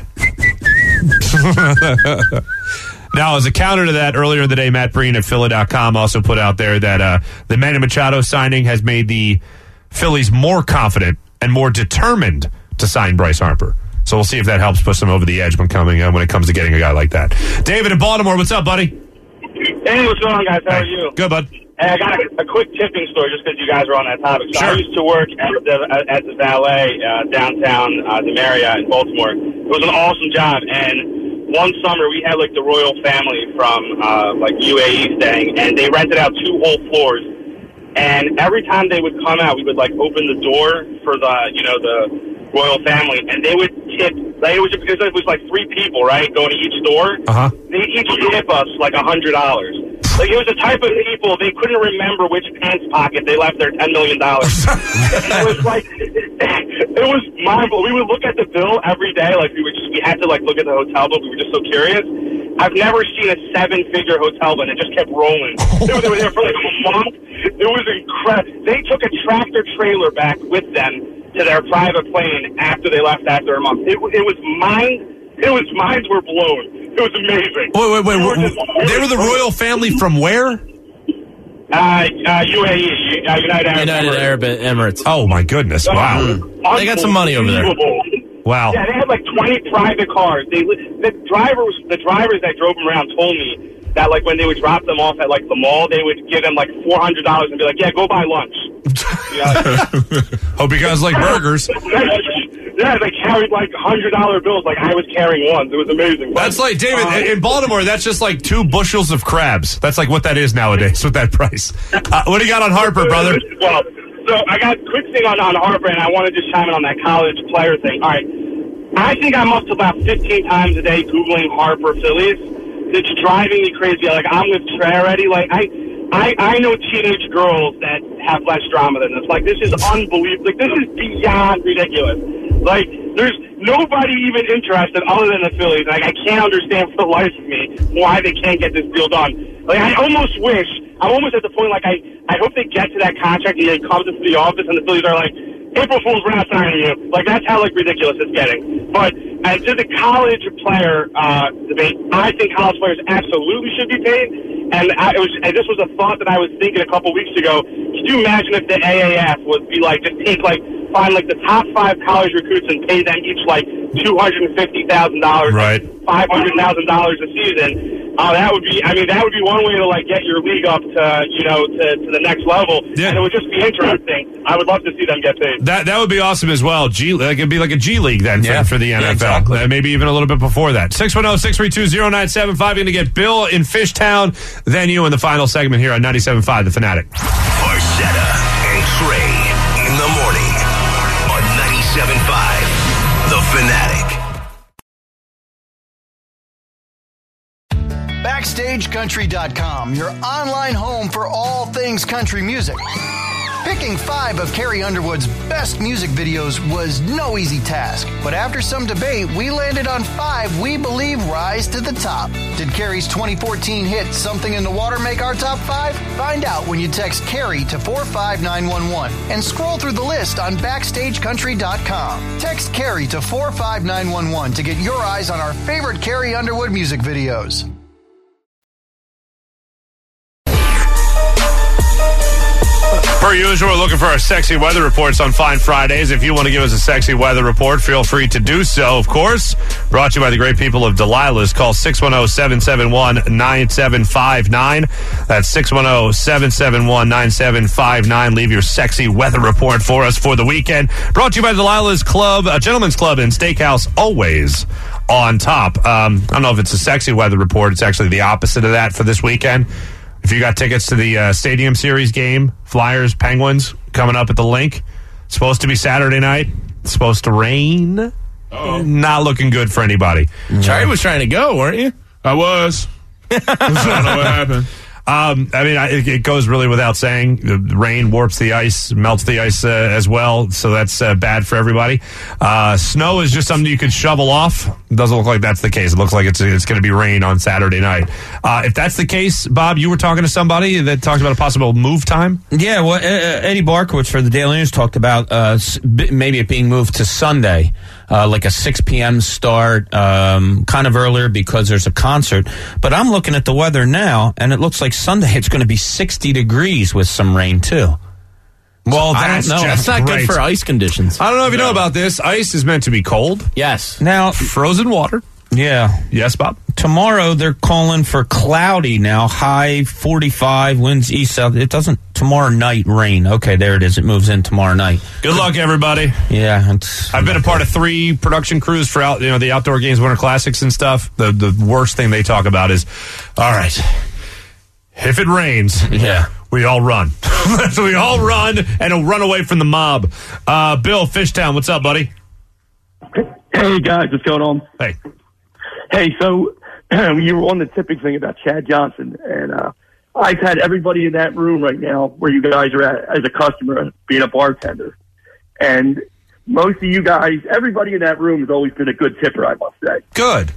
Now, as a counter to that, earlier in the day, Matt Breen at Philly dot com also put out there that uh, the Manny Machado signing has made the Phillies more confident and more determined to sign Bryce Harper. So we'll see if that helps push them over the edge when coming uh, when it comes to getting a guy like that. David in Baltimore, what's up, buddy? Hey, what's going on, guys? How hey. are you? Good, bud. Hey, I got a, a quick tipping story just because you guys are on that topic. So Sure. I used to work at the, at the valet uh, downtown uh, the Marriott in Baltimore. It was an awesome job, and one summer we had like the royal family from uh, like U A E staying, and they rented out two whole floors. And every time they would come out, we would like open the door for the you know the royal family, and they would tip. Like, it was because it was like three people, right, going to each door. Uh huh. They each tip us like a hundred dollars. Like, it was the type of people, they couldn't remember which pants pocket they left their ten million dollars. It was like, it was mind-blowing. We would look at the bill every day, like, we were just, we had to, like, look at the hotel bill. We were just so curious. I've never seen a seven-figure hotel bill, and it just kept rolling. They were, they were there for, like, a month. It was incredible. They took a tractor trailer back with them to their private plane after they left after a month. It, it was mind, it was, minds were blown. It was amazing. Wait, wait, wait. We were were just- they were the royal family from where? Uh, uh, U A E, uh, United Arab United Emirates. Arab Emirates. Oh, my goodness. Wow. Mm. They got some money over there. Unbelievable. Wow. Yeah, they had like twenty private cars. They the drivers, the drivers that drove them around told me that like when they would drop them off at like the mall, they would give them like four hundred dollars and be like, "Yeah, go buy lunch." You know? Hope you guys like burgers. Yeah, they carried like hundred dollar bills, like I was carrying ones. It was amazing. That's like, David, Uh, in Baltimore, that's just like two bushels of crabs. That's like what that is nowadays with that price. Uh, what do you got on Harper, brother? Well, so I got a quick thing on, on Harper, and I want to just chime in on that college player thing. All right. I think I'm up to about fifteen times a day Googling Harper Phillies. It's driving me crazy. Like, I'm with Trey already. Like, I, I, I know teenage girls that have less drama than this. Like, this is unbelievable. Like, this is beyond ridiculous. Like, there's nobody even interested other than the Phillies. Like, I can't understand for the life of me why they can't get this deal done. Like, I almost wish, I'm almost at the point, like, I, I hope they get to that contract and he comes into the office and the Phillies are like, April Fool's, we're not signing you. Like, that's how, like, ridiculous it's getting. But uh, to the college player uh, debate, I think college players absolutely should be paid. And I, it was, and this was a thought that I was thinking a couple weeks ago. Could you imagine if the A A F would be like, just take, like, find, like, the top five college recruits and pay them each, like, two hundred fifty thousand dollars, right. five hundred thousand dollars a season. Uh, that would be, I mean, that would be one way to, like, get your league up to, you know, to, to the next level. Yeah. And it would just be interesting. I would love to see them get paid. That that would be awesome as well. G, like, it'd be like a G League then Yeah. for, for the N F L. Yeah, exactly. Uh, maybe even a little bit before that. six one zero, six three two, zero nine seven five. You're going to get Bill in Fishtown, then you in the final segment here on ninety-seven point five The Fanatic. Barchetta and Trey in the morning on ninety-seven point five The Fanatic. Backstage Country dot com, your online home for all things country music. Picking five of Carrie Underwood's best music videos was no easy task, but after some debate, we landed on five we believe rise to the top. Did Carrie's twenty fourteen hit Something in the Water make our top five? Find out when you text Carrie to four five nine one one and scroll through the list on Backstage Country dot com. Text Carrie to four five nine one one to get your eyes on our favorite Carrie Underwood music videos. Per usual, we're looking for our sexy weather reports on Fine Fridays. If you want to give us a sexy weather report, feel free to do so, of course. Brought to you by the great people of Delilah's. Call six one zero, seven seven one, nine seven five nine. That's six one zero, seven seven one, nine seven five nine. Leave your sexy weather report for us for the weekend. Brought to you by Delilah's Club, a gentleman's club and steakhouse, always on top. Um, I don't know if it's a sexy weather report. It's actually the opposite of that for this weekend. If you got tickets to the uh, Stadium Series game, Flyers, Penguins, coming up at the Link, it's supposed to be Saturday night. It's supposed to rain. Uh-oh. Not looking good for anybody. Charlie was trying to go, weren't you? I was. I don't know what happened. Um, I mean, I, it, it goes really without saying. The rain warps the ice, melts the ice uh, as well, so that's uh, bad for everybody. Uh, snow is just something you could shovel off. It doesn't look like that's the case. It looks like it's it's going to be rain on Saturday night. Uh, if that's the case, Bob, you were talking to somebody that talked about a possible move time? Yeah, well, uh, Eddie Barkowitz for the Daily News talked about uh, maybe it being moved to Sunday. Uh, like a six p.m. start, um, kind of earlier because there's a concert. But I'm looking at the weather now, and it looks like Sunday it's going to be sixty degrees with some rain, too. Well, that's that's just not great. good for ice conditions. I don't know if you know about this. Ice is meant to be cold. Yes. Now, frozen water. Yeah. Yes, Bob? Tomorrow, they're calling for cloudy now, high forty-five, winds east-south. It doesn't, tomorrow night, rain. Okay, there it is. It moves in tomorrow night. Good luck, everybody. Yeah. It's, I've been a part of three production crews for out, you know, the Outdoor Games Winter Classics and stuff. The the worst thing they talk about is, all right, if it rains, yeah, we all run. So we all run and run away from the mob. Uh, Bill, Fishtown, what's up, buddy? Hey, guys, what's going on? Hey. Hey, so you were on the tipping thing about Chad Johnson, and uh, I've had everybody in that room right now where you guys are at as a customer, being a bartender. And most of you guys, everybody in that room has always been a good tipper, I must say. Good.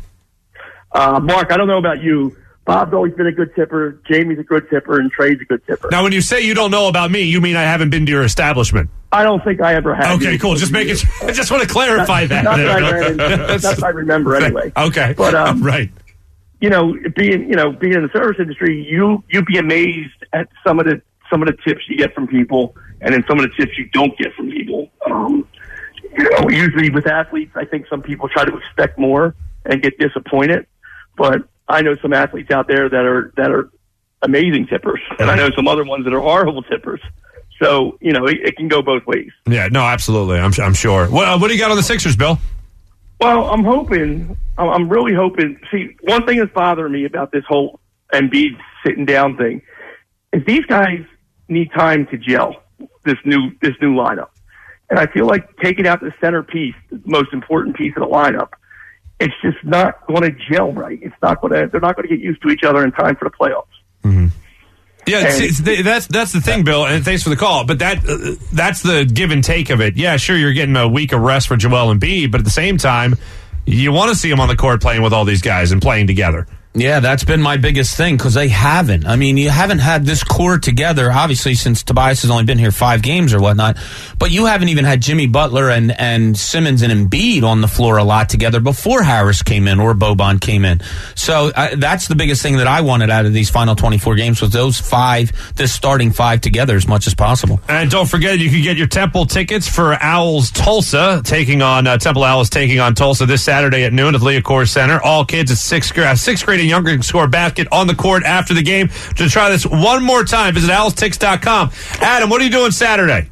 Uh, Mark, I don't know about you. Bob's always been a good tipper. Jamie's a good tipper, and Trey's a good tipper. Now, when you say you don't know about me, you mean I haven't been to your establishment? I don't think I ever have. Okay, cool. Just make it. I just want to clarify not, that. Not that, I ran, not that I remember anyway. Okay, but um, right. You know, being you know being in the service industry, you you'd be amazed at some of the some of the tips you get from people, and then some of the tips you don't get from people. Um, you know, usually with athletes, I think some people try to expect more and get disappointed, but I know some athletes out there that are that are amazing tippers, and I know some other ones that are horrible tippers. So, you know, it, it can go both ways. Yeah, no, absolutely. I'm, I'm sure. What, what do you got on the Sixers, Bill? Well, I'm hoping, I'm really hoping. See, one thing that's bothering me about this whole Embiid sitting down thing is these guys need time to gel this new this new lineup. And I feel like taking out the centerpiece, the most important piece of the lineup, it's just not going to gel right. It's not going to. They're not going to get used to each other in time for the playoffs. Mm-hmm. Yeah, it's, it's, that's that's the thing, Bill, and thanks for the call. But that uh, that's the give and take of it. Yeah, sure, you're getting a week of rest for Joel Embiid, but at the same time, you want to see him on the court playing with all these guys and playing together. Yeah, that's been my biggest thing because they haven't. I mean, you haven't had this core together, obviously, since Tobias has only been here five games or whatnot. But you haven't even had Jimmy Butler and, and Simmons and Embiid on the floor a lot together before Harris came in or Boban came in. So uh, that's the biggest thing that I wanted out of these final twenty-four games was those five, this starting five together as much as possible. And don't forget, you can get your Temple tickets for Owls Tulsa taking on uh, Temple Owls taking on Tulsa this Saturday at noon at the Leocore Center. All kids at sixth grade, sixth grade and younger can score a basket on the court after the game. To try this one more time, visit owls tix dot com. Adam, what are you doing Saturday?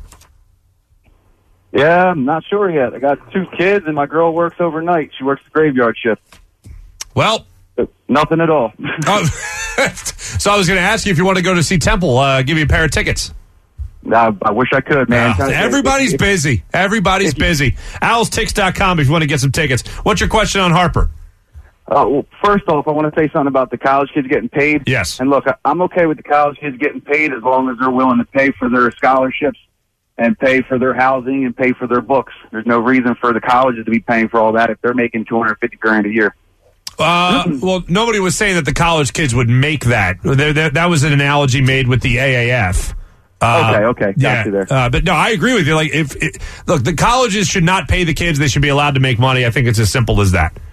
Yeah, I'm not sure yet. I got two kids, and my girl works overnight. She works the graveyard shift. Well, nothing at all. oh, so I was going to ask you if you want to go to see Temple, uh, give you a pair of tickets. I, I wish I could, man. Uh, everybody's busy. Everybody's busy. owls tix dot com if you want to get some tickets. What's your question on Harper? Uh, well, first off, I want to say something about the college kids getting paid. Yes. And look, I, I'm okay with the college kids getting paid as long as they're willing to pay for their scholarships and pay for their housing and pay for their books. There's no reason for the colleges to be paying for all that if they're making two hundred fifty grand a year. Uh, well, nobody was saying that the college kids would make that. There, there, that was an analogy made with the A A F. Uh, okay, okay, got yeah, you there. Uh, but no, I agree with you. Like, if it, look, the colleges should not pay the kids; they should be allowed to make money. I think it's as simple as that.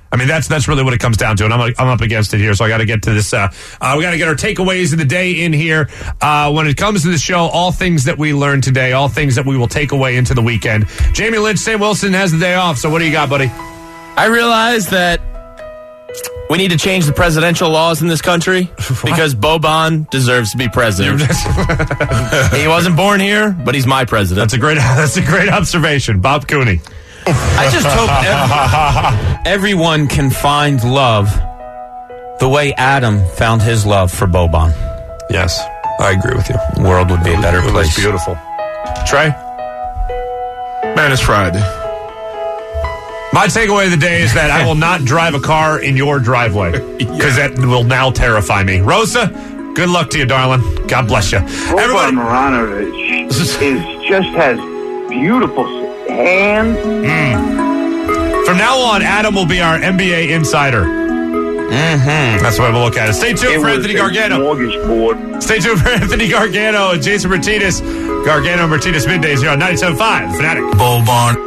I mean, that's that's really what it comes down to, and I'm I'm up against it here, so I got to get to this. Uh, uh, we got to get our takeaways of the day in here. Uh, when it comes to the show, all things that we learned today, all things that we will take away into the weekend. Jamie Lynch, Sam Wilson has the day off, so what do you got, buddy? I realized that we need to change the presidential laws in this country because Boban deserves to be president. He wasn't born here, but he's my president. That's a great that's a great observation, Bob Cooney. I just hope every, everyone can find love the way Adam found his love for Boban. Yes, I agree with you. The world would be a better it place. Was beautiful. Trey? Man, it's Friday. My takeaway of the day is that I will not drive a car in your driveway because yeah. that will now terrify me. Rosa, good luck to you, darling. God bless you. Boban Marjanovic is just has beautiful hands. Mm. From now on, Adam will be our N B A insider. Mm-hmm. That's the way we'll look at it. Stay tuned it for Anthony Gargano. Mortgage board. Stay tuned for Anthony Gargano and Jason Martinez. Gargano and Martinez middays here on ninety-seven point five, The Fanatic. Boban.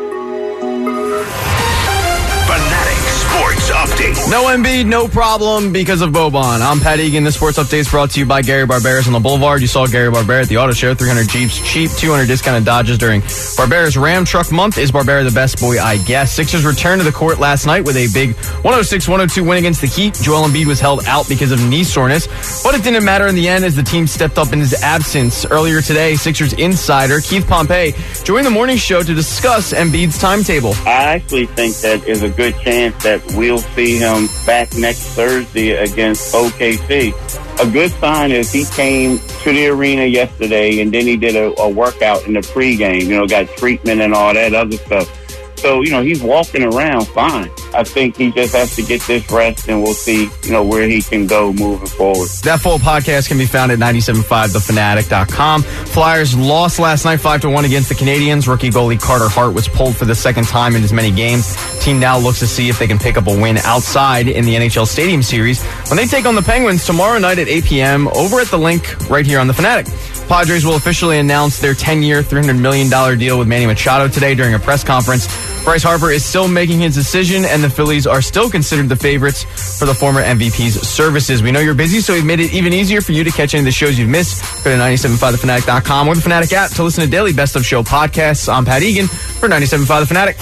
Fanatic Sports Update. No Embiid, no problem because of Boban. I'm Pat Egan. The Sports Update is brought to you by Gary Barberis on the Boulevard. You saw Gary Barbera at the auto show. three hundred Jeeps cheap, two hundred discounted Dodges during Barbera's Ram Truck Month. Is Barbera the best boy? I guess. Sixers returned to the court last night with a big one oh six one oh two win against the Heat. Joel Embiid was held out because of knee soreness, but it didn't matter in the end as the team stepped up in his absence. Earlier today, Sixers insider Keith Pompey joined the morning show to discuss Embiid's timetable. I actually think that is a good chance that we'll see him back next Thursday against O K C. A good sign is he came to the arena yesterday and then he did a, a workout in the pregame, you know, got treatment and all that other stuff. So, you know, he's walking around fine. I think he just has to get this rest and we'll see, you know, where he can go moving forward. That full podcast can be found at ninety-seven point five the fanatic dot com. Flyers lost last night five to one against the Canadiens. Rookie goalie Carter Hart was pulled for the second time in as many games. Team now looks to see if they can pick up a win outside in the N H L Stadium Series when they take on the Penguins tomorrow night at eight p.m. over at the Link right here on The Fanatic. Padres will officially announce their ten-year, three hundred million dollars deal with Manny Machado today during a press conference. Bryce Harper is still making his decision, and the Phillies are still considered the favorites for the former M V P's services. We know you're busy, so we've made it even easier for you to catch any of the shows you've missed. Go to ninety-seven point five the fanatic dot com or the Fanatic app to listen to daily Best of Show podcasts. I'm Pat Egan for ninety-seven point five The Fanatic.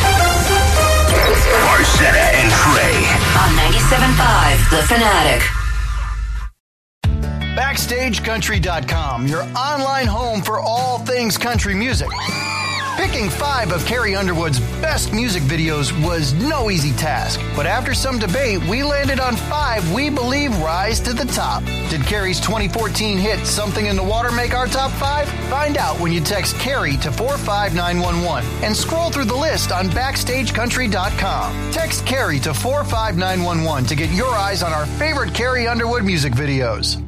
Barcetta and Trey on ninety-seven point five The Fanatic. Backstage Country dot com, your online home for all things country music. Picking five of Carrie Underwood's best music videos was no easy task, but after some debate, we landed on five we believe rise to the top. Did Carrie's twenty fourteen hit Something in the Water make our top five? Find out when you text Carrie to four five nine one one and scroll through the list on Backstage Country dot com. Text Carrie to four five nine one one to get your eyes on our favorite Carrie Underwood music videos.